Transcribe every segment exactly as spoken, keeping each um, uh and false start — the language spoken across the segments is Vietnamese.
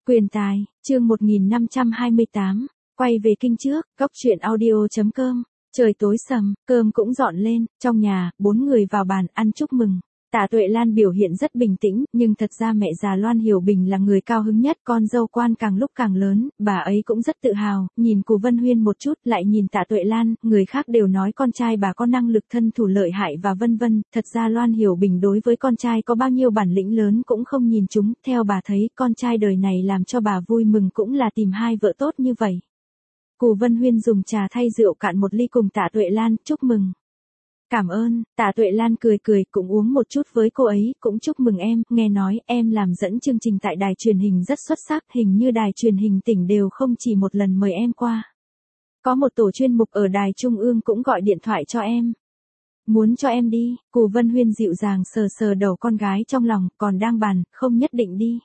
Quyền tài, chương một nghìn năm trăm hai mươi tám, quay về kinh trước, góc truyện audio.com, trời tối sầm, cơm cũng dọn lên, trong nhà, bốn người vào bàn ăn chúc mừng. Tạ Tuệ Lan biểu hiện rất bình tĩnh, nhưng thật ra mẹ già Loan Hiểu Bình là người cao hứng nhất, con dâu Quan càng lúc càng lớn, bà ấy cũng rất tự hào, nhìn Cù Vân Huyên một chút, lại nhìn Tạ Tuệ Lan, người khác đều nói con trai bà có năng lực thân thủ lợi hại và vân vân, thật ra Loan Hiểu Bình đối với con trai có bao nhiêu bản lĩnh lớn cũng không nhìn chúng, theo bà thấy, con trai đời này làm cho bà vui mừng cũng là tìm hai vợ tốt như vậy. Cù Vân Huyên dùng trà thay rượu cạn một ly cùng Tạ Tuệ Lan, chúc mừng. Cảm ơn, Tạ Tuệ Lan cười cười, cũng uống một chút với cô ấy, cũng chúc mừng em, nghe nói em làm dẫn chương trình tại đài truyền hình rất xuất sắc, hình như đài truyền hình tỉnh đều không chỉ một lần mời em qua. Có một tổ chuyên mục ở đài trung ương cũng gọi điện thoại cho em. Muốn cho em đi, Cù Vân Huyên dịu dàng sờ sờ đầu con gái trong lòng, còn đang bàn, không nhất định đi.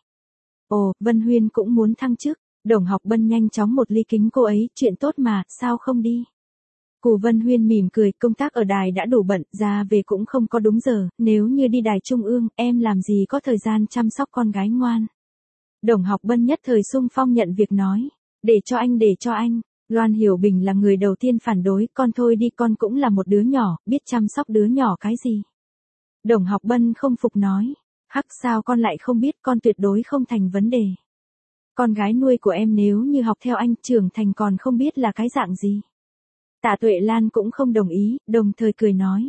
Ồ, Vân Huyên cũng muốn thăng chức, Đồng Học Bân nhanh chóng một ly kính cô ấy, chuyện tốt mà, sao không đi. Cù Vân Huyên mỉm cười, công tác ở đài đã đủ bận, ra về cũng không có đúng giờ, nếu như đi đài trung ương, em làm gì có thời gian chăm sóc con gái ngoan. Đồng Học Bân nhất thời xung phong nhận việc nói, để cho anh để cho anh, Loan Hiểu Bình là người đầu tiên phản đối, con thôi đi, con cũng là một đứa nhỏ, biết chăm sóc đứa nhỏ cái gì. Đồng Học Bân không phục nói, hắc sao con lại không biết, con tuyệt đối không thành vấn đề. Con gái nuôi của em nếu như học theo anh, trưởng thành còn không biết là cái dạng gì. Tạ Tuệ Lan cũng không đồng ý, đồng thời cười nói.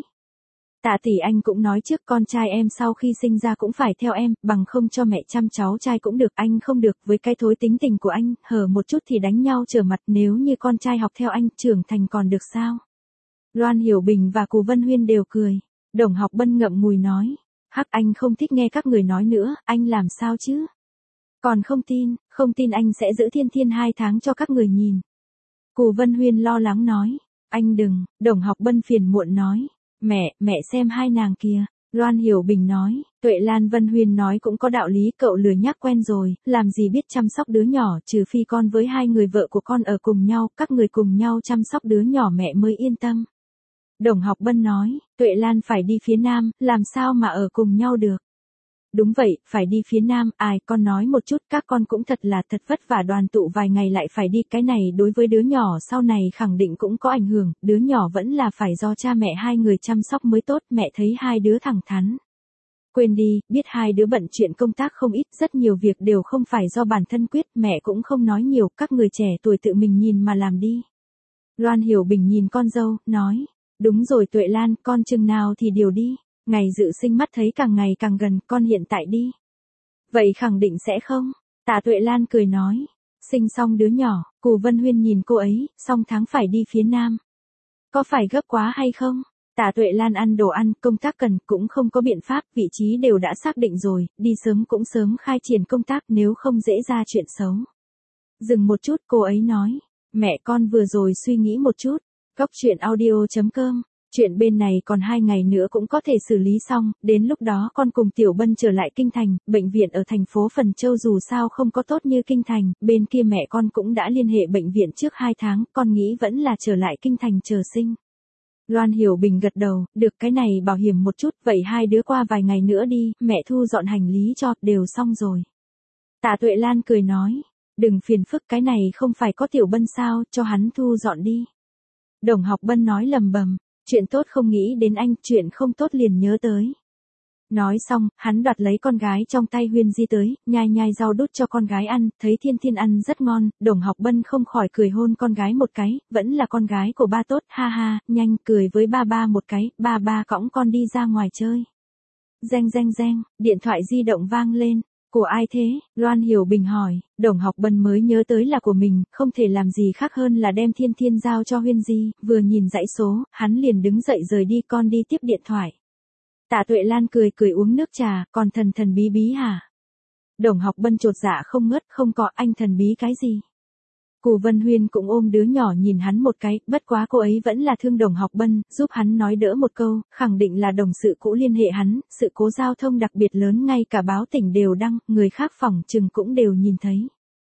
Tạ tỷ, anh cũng nói trước, con trai em sau khi sinh ra cũng phải theo em, bằng không cho mẹ chăm cháu trai cũng được, anh không được, với cái thối tính tình của anh, hở một chút thì đánh nhau trở mặt, nếu như con trai học theo anh, trưởng thành còn được sao. Loan Hiểu Bình và Cù Vân Huyên đều cười, Đồng Học Bân ngậm ngùi nói, hắc, anh không thích nghe các người nói nữa, anh làm sao chứ. Còn không tin, không tin anh sẽ giữ Thiên Thiên hai tháng cho các người nhìn. Cù Vân Huyên lo lắng nói, anh đừng, Đồng Học Bân phiền muộn nói, mẹ, mẹ xem hai nàng kia. Loan Hiểu Bình nói, Tuệ Lan Vân Huyên nói cũng có đạo lý, cậu lười nhác quen rồi, làm gì biết chăm sóc đứa nhỏ, trừ phi con với hai người vợ của con ở cùng nhau, các người cùng nhau chăm sóc đứa nhỏ mẹ mới yên tâm. Đồng Học Bân nói, Tuệ Lan phải đi phía Nam, làm sao mà ở cùng nhau được. Đúng vậy, phải đi phía Nam, ai, con nói một chút, các con cũng thật là thật vất vả đoàn tụ vài ngày lại phải đi, cái này đối với đứa nhỏ sau này khẳng định cũng có ảnh hưởng, đứa nhỏ vẫn là phải do cha mẹ hai người chăm sóc mới tốt, mẹ thấy hai đứa thẳng thắn. Quên đi, biết hai đứa bận chuyện công tác không ít, rất nhiều việc đều không phải do bản thân quyết, mẹ cũng không nói nhiều, các người trẻ tuổi tự mình nhìn mà làm đi. Loan Hiểu Bình nhìn con dâu, nói, đúng rồi Tuệ Lan, con chừng nào thì điều đi. Ngày dự sinh mắt thấy càng ngày càng gần, con hiện tại đi. Vậy khẳng định sẽ không? Tạ Tuệ Lan cười nói. Sinh xong đứa nhỏ, Cù Vân Huyên nhìn cô ấy, xong tháng phải đi phía Nam. Có phải gấp quá hay không? Tạ Tuệ Lan ăn đồ ăn, công tác cần, cũng không có biện pháp, vị trí đều đã xác định rồi, đi sớm cũng sớm khai triển công tác nếu không dễ ra chuyện xấu. Dừng một chút, cô ấy nói. Mẹ, con vừa rồi suy nghĩ một chút. Góc truyện audio.com. Chuyện bên này còn hai ngày nữa cũng có thể xử lý xong, đến lúc đó con cùng Tiểu Bân trở lại Kinh Thành, bệnh viện ở thành phố Phần Châu dù sao không có tốt như Kinh Thành, bên kia mẹ con cũng đã liên hệ bệnh viện trước hai tháng, con nghĩ vẫn là trở lại Kinh Thành chờ sinh. Loan Hiểu Bình gật đầu, được, cái này bảo hiểm một chút, vậy hai đứa qua vài ngày nữa đi, mẹ thu dọn hành lý cho, đều xong rồi. Tạ Tuệ Lan cười nói, đừng phiền phức, cái này không phải có Tiểu Bân sao, cho hắn thu dọn đi. Đồng Học Bân nói lầm bầm. Chuyện tốt không nghĩ đến anh, chuyện không tốt liền nhớ tới. Nói xong, hắn đoạt lấy con gái trong tay Huyên Di tới, nhai nhai rau đút cho con gái ăn, thấy Thiên Thiên ăn rất ngon, Đồng Học Bân không khỏi cười hôn con gái một cái, vẫn là con gái của ba tốt, ha ha, nhanh, cười với ba ba một cái, ba ba cõng con đi ra ngoài chơi. Reng reng reng, điện thoại di động vang lên. Của ai thế? Loan Hiểu Bình hỏi, Đồng Học Bân mới nhớ tới là của mình, không thể làm gì khác hơn là đem Thiên Thiên giao cho Huyên Di, vừa nhìn dãy số, hắn liền đứng dậy rời đi, con đi tiếp điện thoại. Tạ Tuệ Lan cười cười uống nước trà, còn thần thần bí bí hả? Đồng Học Bân chột dạ không ngớt, không có, anh thần bí cái gì? Cù Vân Huyên cũng ôm đứa nhỏ nhìn hắn một cái, bất quá cô ấy vẫn là thương Đồng Học Bân, giúp hắn nói đỡ một câu, khẳng định là đồng sự cũ liên hệ hắn, sự cố giao thông đặc biệt lớn ngay cả báo tỉnh đều đăng, người khác phỏng chừng cũng đều nhìn thấy.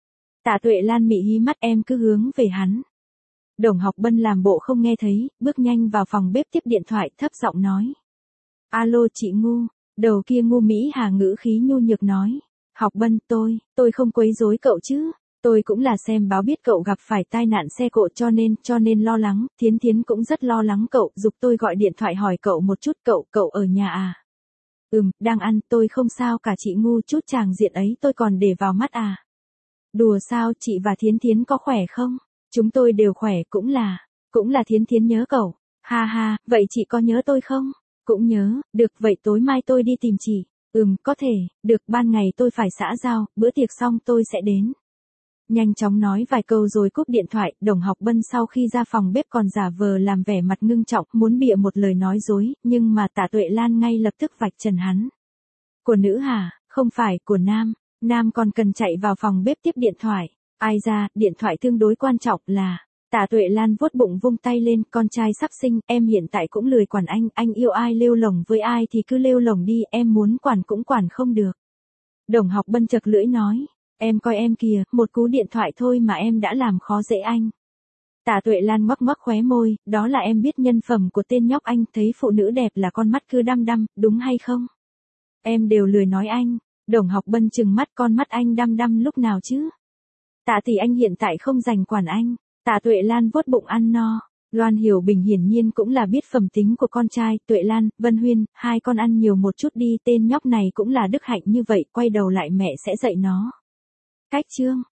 Tạ Tuệ Lan mị hí mắt, em cứ hướng về hắn. Đồng Học Bân làm bộ không nghe thấy, bước nhanh vào phòng bếp tiếp điện thoại, thấp giọng nói. Alo chị Ngu, đầu kia Ngu Mỹ Hà ngữ khí nhu nhược nói. Học Bân, tôi, tôi không quấy rối cậu chứ. Tôi cũng là xem báo biết cậu gặp phải tai nạn xe cộ cho nên, cho nên lo lắng, Thiến Thiến cũng rất lo lắng cậu, giục tôi gọi điện thoại hỏi cậu một chút, cậu, cậu ở nhà à? Ừm, đang ăn, tôi không sao cả chị ngu, chút tràng diện ấy tôi còn để vào mắt à? Đùa sao, chị và Thiến Thiến có khỏe không? Chúng tôi đều khỏe, cũng là, cũng là Thiến Thiến nhớ cậu. Ha ha, vậy chị có nhớ tôi không? Cũng nhớ, được vậy tối mai tôi đi tìm chị. Ừm, có thể, được, ban ngày tôi phải xã giao, bữa tiệc xong tôi sẽ đến. Nhanh chóng nói vài câu rồi cúp điện thoại, Đồng Học Bân sau khi ra phòng bếp còn giả vờ làm vẻ mặt ngưng trọng, muốn bịa một lời nói dối, nhưng mà Tạ Tuệ Lan ngay lập tức vạch trần hắn. Của nữ hả? Không phải, của nam. Nam còn cần chạy vào phòng bếp tiếp điện thoại. Ai ra, điện thoại tương đối quan trọng là... Tạ Tuệ Lan vuốt bụng vung tay lên, con trai sắp sinh, em hiện tại cũng lười quản anh, anh yêu ai lêu lồng với ai thì cứ lêu lồng đi, em muốn quản cũng quản không được. Đồng Học Bân chật lưỡi nói, em coi em kìa, một cú điện thoại thôi mà em đã làm khó dễ anh. Tạ Tuệ Lan ngoắc ngoắc khóe môi, đó là em biết nhân phẩm của tên nhóc anh, thấy phụ nữ đẹp là con mắt cứ đăm đăm, đúng hay không? Em đều lười nói anh. Đồng Học Bân trừng mắt, con mắt anh đăm đăm lúc nào chứ? Tạ tỷ anh hiện tại không dành quản anh. Tạ Tuệ Lan vuốt bụng ăn no. Loan Hiểu Bình hiển nhiên cũng là biết phẩm tính của con trai, Tuệ Lan, Vân Huyên, hai con ăn nhiều một chút đi, tên nhóc này cũng là đức hạnh như vậy, quay đầu lại mẹ sẽ dạy nó. Cách chương